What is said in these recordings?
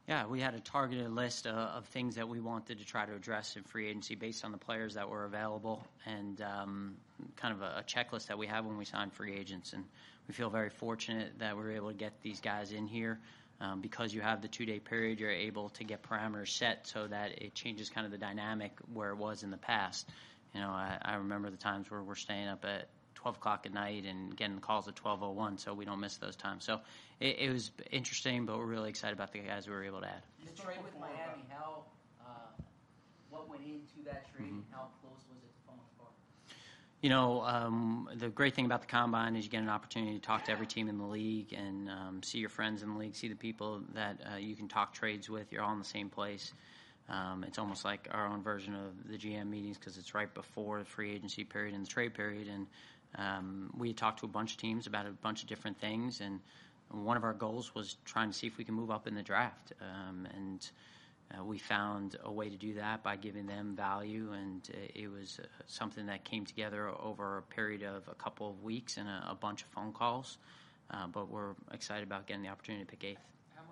Yeah, we had a targeted list of things that we wanted to try to address in free agency based on the players that were available and kind of a checklist that we have when we sign free agents. And we feel very fortunate that we were able to get these guys in here. Because you have the 2-day period, you're able to get parameters set so that it changes kind of the dynamic where it was in the past. I remember the times where we're staying up at 12 o'clock at night and getting calls at 12:01, so we don't miss those times. So it was interesting, but we're really excited about the guys we were able to add. The trade with Miami, what went into that trade, and how close was it to falling apart? The great thing about the Combine is you get an opportunity to talk to every team in the league and see your friends in the league, see the people that you can talk trades with. You're all in the same place. It's almost like our own version of the GM meetings because it's right before the free agency period and the trade period. And we talked to a bunch of teams about a bunch of different things. And one of our goals was trying to see if we can move up in the draft. We found a way to do that by giving them value. And it was something that came together over a period of a couple of weeks and a bunch of phone calls. But we're excited about getting the opportunity to pick eighth.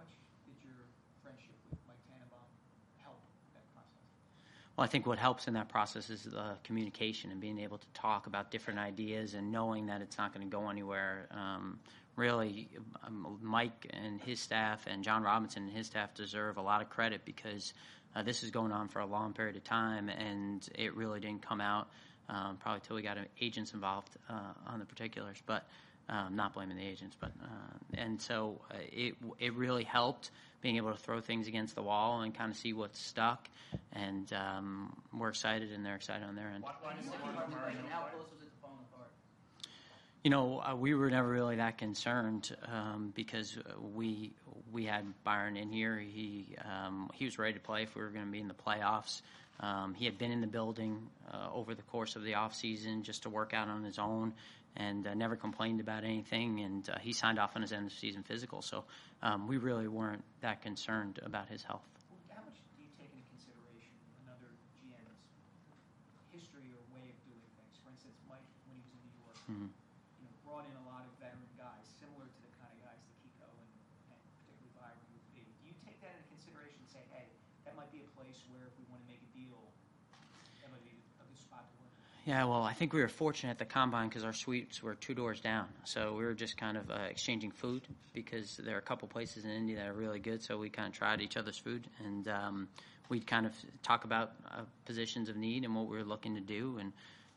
Well, I think what helps in that process is the communication and being able to talk about different ideas and knowing that it's not going to go anywhere. Really, Mike and his staff and John Robinson and his staff deserve a lot of credit because this is going on for a long period of time, and it really didn't come out probably till we got agents involved on the particulars. But not blaming the agents, and so it really helped being able to throw things against the wall and kind of see what's stuck. And we're excited, and they're excited on their end. How close was it to falling apart? We were never really that concerned because we had Byron in here. He was ready to play if we were going to be in the playoffs. He had been in the building over the course of the off season just to work out on his own and never complained about anything. And he signed off on his end of season physical. So we really weren't that concerned about his health. How much do you take into consideration another GM's history or way of doing things? For instance, Mike, when he was in New York, brought in a lot of veteran guys, similar to the kind of guys that Kiko and particularly Byron would be. Do you take that into consideration and say, hey, that might be a place where if we want to make a deal, that might be a good spot to work? Yeah, well, I think we were fortunate at the Combine because our suites were 2 doors down. So we were just kind of exchanging food because there are a couple places in Indy that are really good. So we kind of tried each other's food. And we'd kind of talk about positions of need and what we were looking to do. And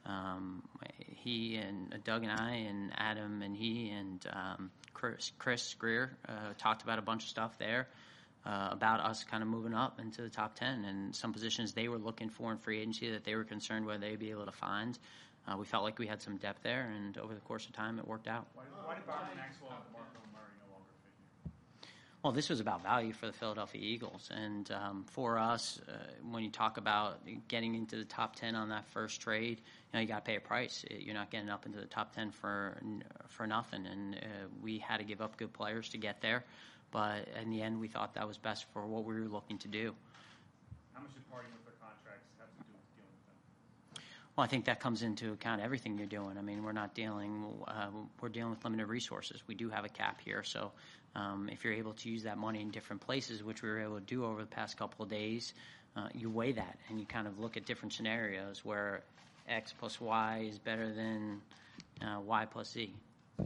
he and Doug and I and Adam and he and Chris Greer talked about a bunch of stuff there. About us kind of moving up into the top 10 and some positions they were looking for in free agency that they were concerned whether they'd be able to find. We felt like we had some depth there, and over the course of time, it worked out. Why did Byron Maxwell and DeMarco Murray no longer fit you? Well, this was about value for the Philadelphia Eagles. And for us, when you talk about getting into the top 10 on that first trade, you got to pay a price. You're not getting up into the top 10 for nothing. And we had to give up good players to get there. But in the end, we thought that was best for what we were looking to do. How much did parting with their contracts have to do with dealing with them? Well, I think that comes into account everything you're doing. I mean, we're dealing with limited resources. We do have a cap here. So if you're able to use that money in different places, which we were able to do over the past couple of days, you weigh that and you kind of look at different scenarios where X plus Y is better than Y plus Z. So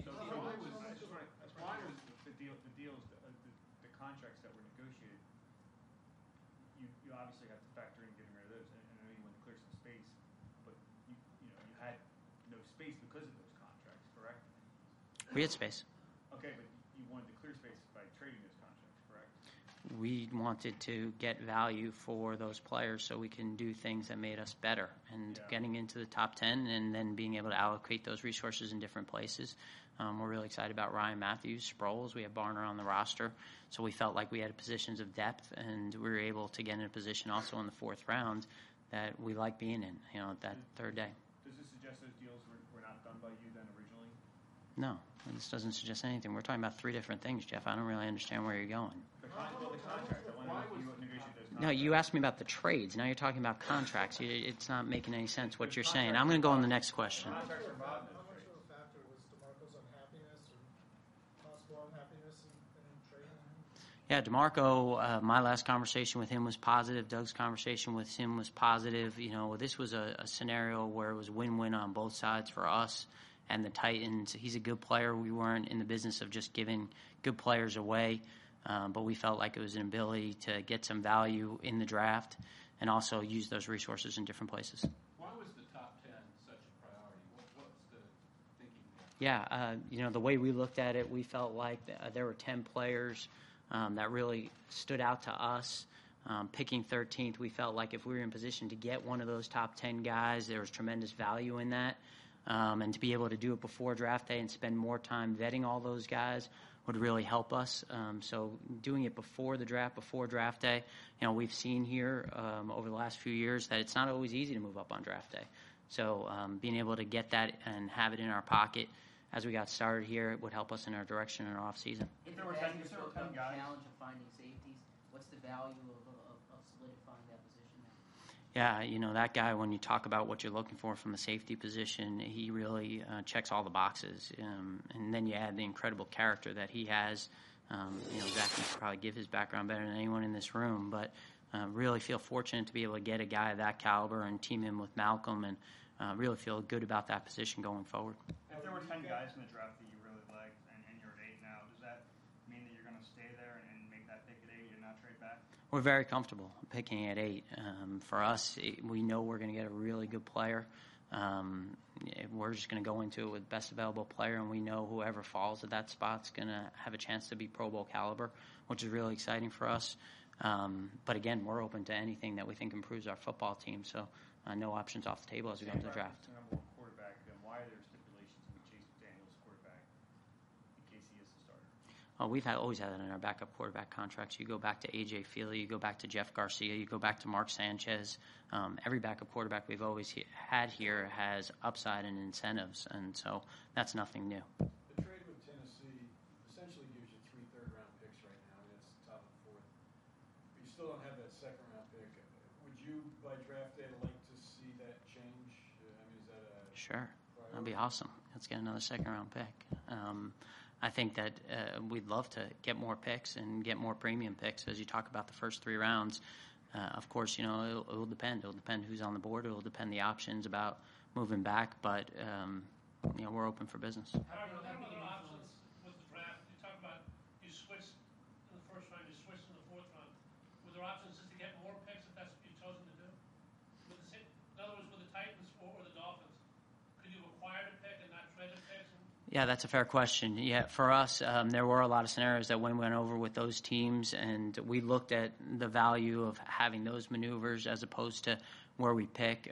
the contracts that were negotiated, you obviously have to factor in getting rid of those. And I know you want to clear some space, but you had no space because of those contracts, correct? We had space. Okay, but you wanted to clear space by trading those contracts, correct? We wanted to get value for those players so we can do things that made us better. And getting into the top 10 and then being able to allocate those resources in different places. We're really excited about Ryan Matthews, Sproles. We have Barner on the roster. So we felt like we had positions of depth, and we were able to get in a position also in the 4th round that we like being in, that third day. Does this suggest those deals were not done by you then originally? No, this doesn't suggest anything. We're talking about 3 different things, Jeff. I don't really understand where you're going. The contract. I want to know if you negotiated those contracts. No, you asked me about the trades. Now you're talking about contracts. It's not making any sense what you're saying. I'm going to go on the next question. Contracts are involved in How much of a factor was DeMarco's unhappiness or possible unhappiness in trading him? Yeah, DeMarco, my last conversation with him was positive. Doug's conversation with him was positive. This was a scenario where it was win-win on both sides for us and the Titans. He's a good player. We weren't in the business of just giving good players away, but we felt like it was an ability to get some value in the draft and also use those resources in different places. Why was the top 10 such a priority? What was the thinking there? Yeah, the way we looked at it, we felt like there were 10 players that really stood out to us. Picking 13th, we felt like if we were in position to get one of those top 10 guys, there was tremendous value in that. And to be able to do it before draft day and spend more time vetting all those guys would really help us. So doing it before the draft, before draft day, we've seen here over the last few years that it's not always easy to move up on draft day. So being able to get that and have it in our pocket as we got started here, it would help us in our direction in our off season. If there were the 10 Badgers if there were built 10 up the guys- challenge of finding safeties, what's the value of solidifying that position now? Yeah, that guy, when you talk about what you're looking for from a safety position, he really checks all the boxes. And then you add the incredible character that he has. Zach can probably give his background better than anyone in this room, but really feel fortunate to be able to get a guy of that caliber and team him with Malcolm and really feel good about that position going forward. If there were 10 guys in the draft that you really liked and you're at 8 now, does that mean that you're going to stay there and make that pick at 8 and not trade back? We're very comfortable picking at 8. For us, we know we're going to get a really good player. We're just going to go into it with best available player, and we know whoever falls at that spot's going to have a chance to be Pro Bowl caliber, which is really exciting for us. But again, we're open to anything that we think improves our football team. So no options off the table as we go into the draft. Number 1 quarterback, then why are there stipulations to be Chase McDaniels quarterback in case he is the starter? We've always had that in our backup quarterback contracts. You go back to A.J. Feely, you go back to Jeff Garcia, you go back to Mark Sanchez. Every backup quarterback we've always had here has upside and incentives, and so that's nothing new. The trade with Tennessee essentially gives you 3 third-round picks right now, and it's top of the 4th. But you still don't have that second-round pick. Would you, by draft day, like to see that change? Is that a Sure. priority? That'd be awesome. Let's get another second-round pick. I think that we'd love to get more picks and get more premium picks. As you talk about the first 3 rounds, of course, it'll depend. It'll depend who's on the board. It'll depend the options about moving back. But, we're open for business. How do you know other options with the draft? You talk about you switched in the first round, you switched in the 4th round. Were there options just to get more picks if that's what you've chosen to do? In other words, with the Titans or the Dolphins, could you have acquired a pick and not traded picks? Yeah, that's a fair question. Yeah, for us, there were a lot of scenarios that went over with those teams, and we looked at the value of having those maneuvers as opposed to where we pick.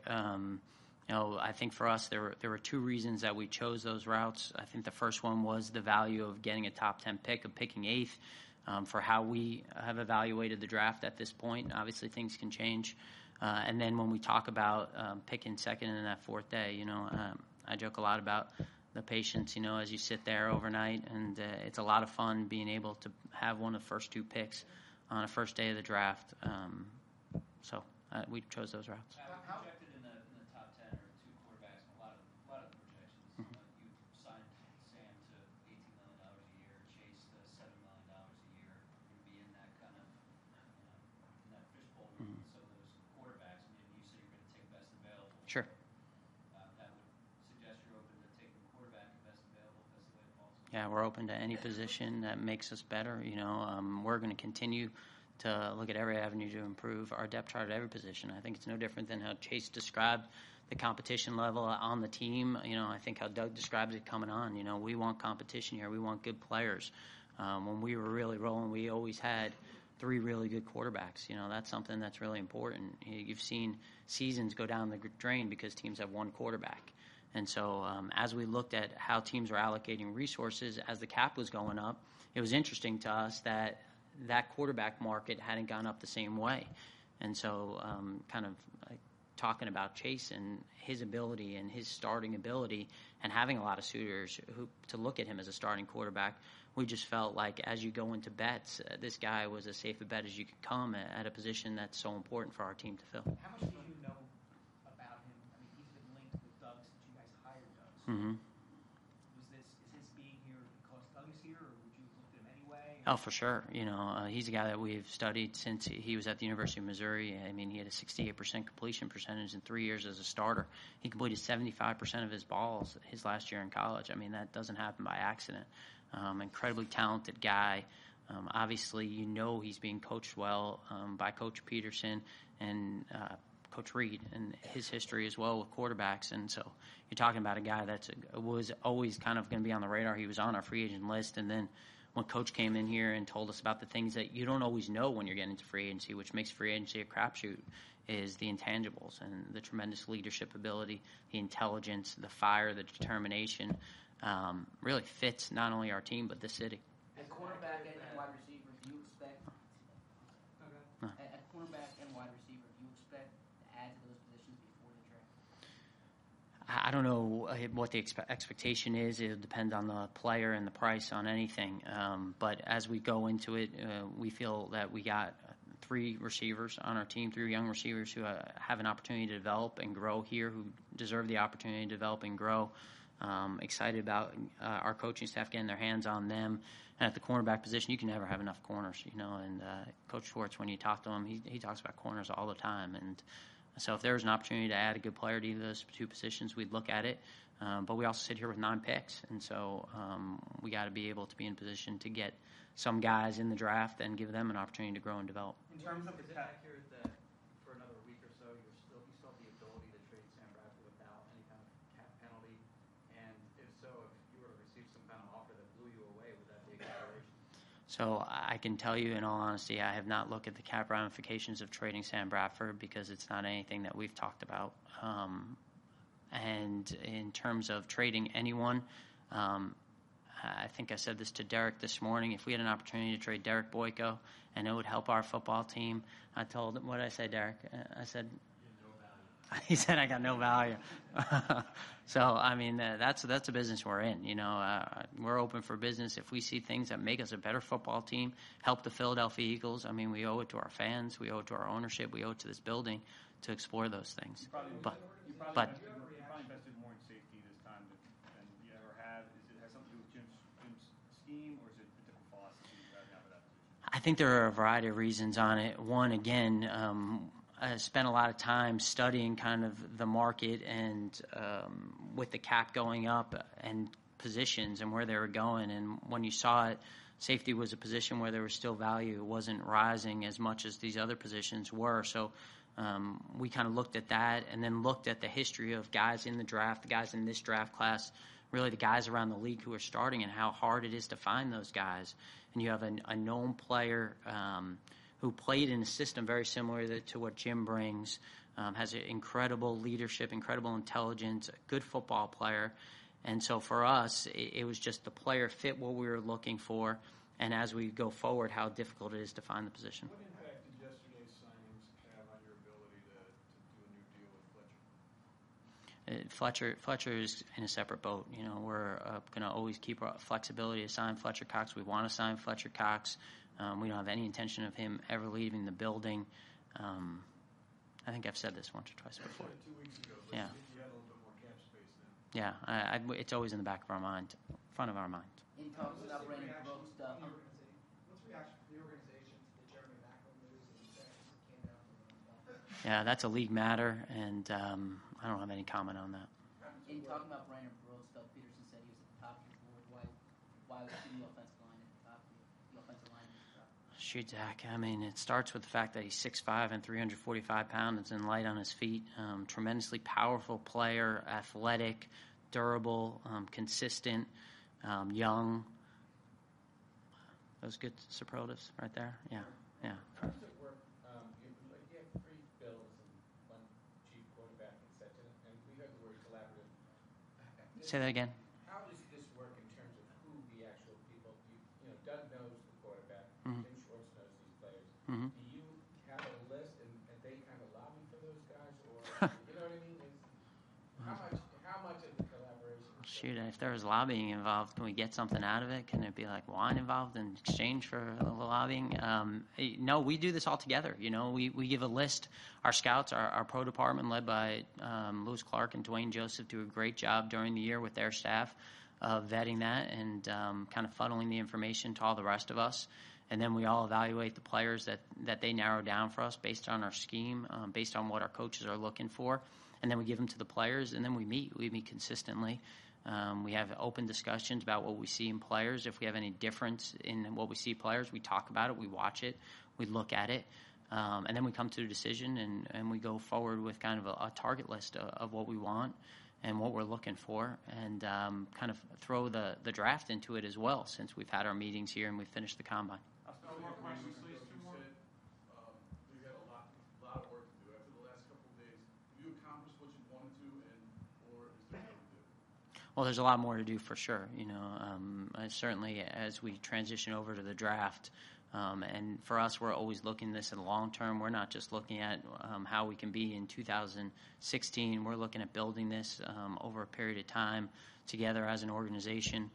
I think for us, there were 2 reasons that we chose those routes. I think the first one was the value of getting a top 10 pick, of picking 8th, for how we have evaluated the draft at this point. Obviously, things can change. And then when we talk about picking second in that 4th day, I joke a lot about the patience, as you sit there overnight, and it's a lot of fun being able to have one of the first 2 picks on the first day of the draft. So we chose those routes. How projected in the top 10 are 2 quarterbacks in a lot of the projections. You signed Sam to $18 million a year, Chase to $7 million a year. You'd be in that kind of in that fishbowl with some of those quarterbacks. I mean, you said you're going to take best available. Sure. That would suggest you're open to taking quarterback and best available if that's the way it falls. Yeah, we're open to any position that makes us better. We're going to continue to look at every avenue to improve our depth chart at every position. I think it's no different than how Chase described the competition level on the team. I think how Doug describes it coming on. We want competition here. We want good players. When we were really rolling, we always had 3 really good quarterbacks. That's something that's really important. You've seen seasons go down the drain because teams have 1 quarterback. And so as we looked at how teams were allocating resources as the cap was going up, it was interesting to us that quarterback market hadn't gone up the same way. And so kind of talking about Chase and his ability and his starting ability and having a lot of suitors to look at him as a starting quarterback, we just felt like as you go into bets, this guy was as safe a bet as you could come at a position that's so important for our team to fill. How much did you know about him? I mean, he's been linked with Doug since you guys hired Doug. So Mm-hmm. is his being here because Doug is here, or would you have looked at him anyway? Oh, for sure. He's a guy that we've studied since he was at the University of Missouri. I mean, he had a 68% completion percentage in 3 years as a starter. He completed 75% of his balls his last year in college. I mean, that doesn't happen by accident. Incredibly talented guy. Obviously, he's being coached well by Coach Peterson and Coach Reed and his history as well with quarterbacks. And so you're talking about a guy that was always kind of going to be on the radar. He was on our free agent list, and then when Coach came in here and told us about the things that you don't always know when you're getting into free agency, which makes free agency a crapshoot, is the intangibles and the tremendous leadership ability, the intelligence, the fire, the determination, really fits not only our team but the city. At cornerback and wide receiver, do you expect at cornerback and wide receiver, do you expect to add to those positions before the draft? I don't know what the expectation is. It'll depend on the player and the price on anything. But as we go into it, we feel that we got 3 receivers on our team, 3 young receivers who have an opportunity to develop and grow here, who deserve the opportunity to develop and grow. Excited about our coaching staff getting their hands on them. And at the cornerback position, you can never have enough corners, And Coach Schwartz, when you talk to him, he talks about corners all the time. And so if there was an opportunity to add a good player to either of those 2 positions, we'd look at it. But we also sit here with 9 picks. And so we got to be able to be in position to get some guys in the draft and give them an opportunity to grow and develop. In terms of Is it accurate that for another week or so, you still have the ability to trade Sam Bradford without any kind of cap penalty? And if so, if you were to receive some kind of offer that blew you away, would that be a consideration? So I can tell you in all honesty, I have not looked at the cap ramifications of trading Sam Bradford because it's not anything that we've talked about. And in terms of trading anyone, I think I said this to Derek this morning. If we had an opportunity to trade Derek Boyko and it would help our football team, I told him, what did I say, Derek? I said, he said I got no value. So, I mean, that's a business we're in. We're open for business. If we see things that make us a better football team, help the Philadelphia Eagles, I mean, we owe it to our fans. We owe it to our ownership. We owe it to this building to explore those things. You probably invested more in safety this time than you ever have. Has something to do with Jim's scheme, or is it a different philosophy you guys have for that position? I think there are a variety of reasons on it. One, again, I spent a lot of time studying kind of the market and with the cap going up and positions and where they were going. And when you saw it, safety was a position where there was still value. It wasn't rising as much as these other positions were. So we kind of looked at that and then looked at the history of guys in the draft, the guys in this draft class, really the guys around the league who are starting and how hard it is to find those guys. And you have a known player who played in a system very similar to what Jim brings, has incredible leadership, incredible intelligence, a good football player. And so for us, it was just the player fit what we were looking for, and as we go forward, how difficult it is to find the position. What impact did yesterday's signings have on your ability to do a new deal with Fletcher? Fletcher is in a separate boat. We're going to always keep our flexibility to sign Fletcher Cox. We want to sign Fletcher Cox. We don't have any intention of him ever leaving the building. I think I've said this once or twice before. 2 weeks ago, but Yeah. you had a little bit more cap space now. Yeah, it's always in the back of our mind, front of our mind. In talks about Brandon Brooks stuff. What's the reaction from the organization to the Jeremy Macklin news that he said came down from the Yeah, that's a league matter, and I don't have any comment on that. In talking about Brandon Brooks, Doug Peterson said he was at the top of your board. Why was he the offensive line at the top of the offensive line at the top? Shoot, Zach. I mean, it starts with the fact that he's 6'5" and 345 pounds and light on his feet. Tremendously powerful player, athletic, durable, consistent, young. Those good superlatives right there. Yeah. How does it work? You have 3 bills and 1 chief quarterback and such, and we heard the word collaborative. Say that again. How does this work in terms of who the actual people? Doug knows the quarterback. Mhm. Jim Schwartz knows these players. Mhm. Do you have a list and they kind of lobby for those guys, or you know what I mean? How much of the collaboration? Shoot, if there was lobbying involved, can we get something out of it? Can it be like wine involved in exchange for the lobbying? No, we do this all together. We give a list. Our scouts, our pro department led by Lewis Clark and Dwayne Joseph do a great job during the year with their staff of vetting that and kind of funneling the information to all the rest of us. And then we all evaluate the players that they narrow down for us based on our scheme, based on what our coaches are looking for. And then we give them to the players, and then we meet. We meet consistently. We have open discussions about what we see in players. If we have any difference in what we see in players, we talk about it, we watch it, we look at it. And then we come to a decision, and we go forward with kind of a target list of what we want and what we're looking for, and kind of throw the draft into it as well, since we've had our meetings here and we've finished the combine. No more questions, please. Two more. You got a lot of work to do. After the last couple of days, have you accomplished what you wanted to, or is there more to do? Well, there's a lot more to do for sure. Certainly as we transition over to the draft, and for us, we're always looking this in the long term. We're not just looking at how we can be in 2016. We're looking at building this over a period of time together as an organization.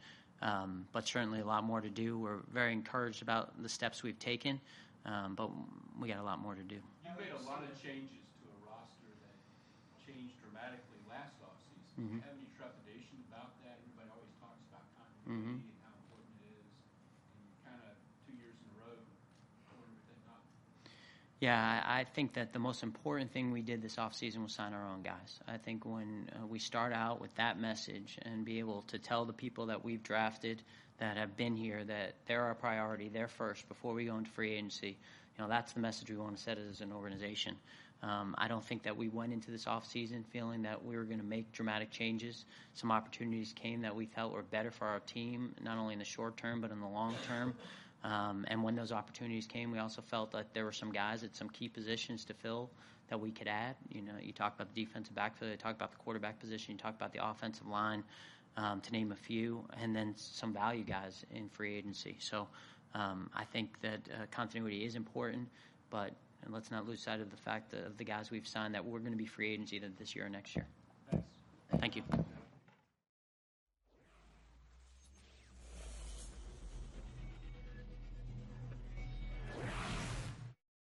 But certainly a lot more to do. We're very encouraged about the steps we've taken, but we got a lot more to do. You made a lot of changes to a roster that changed dramatically last offseason. Do you have any trepidation about that? Everybody always talks about continuity and how important it is, and you kind of 2 years in a row tore everything up. Yeah, I think that the most important thing we did this offseason was sign our own guys. I think when we start out with that message and be able to tell the people that we've drafted that have been here that they're our priority, they're first before we go into free agency, that's the message we want to set as an organization. I don't think that we went into this offseason feeling that we were going to make dramatic changes. Some opportunities came that we felt were better for our team, not only in the short term but in the long term. And when those opportunities came, we also felt that there were some guys at some key positions to fill that we could add. You talk about the defensive backfield, you talk about the quarterback position, you talk about the offensive line, to name a few, and then some value guys in free agency. So I think that continuity is important, but let's not lose sight of the fact of the guys we've signed that we're going to be free agents either this year or next year. Thanks. Thank you.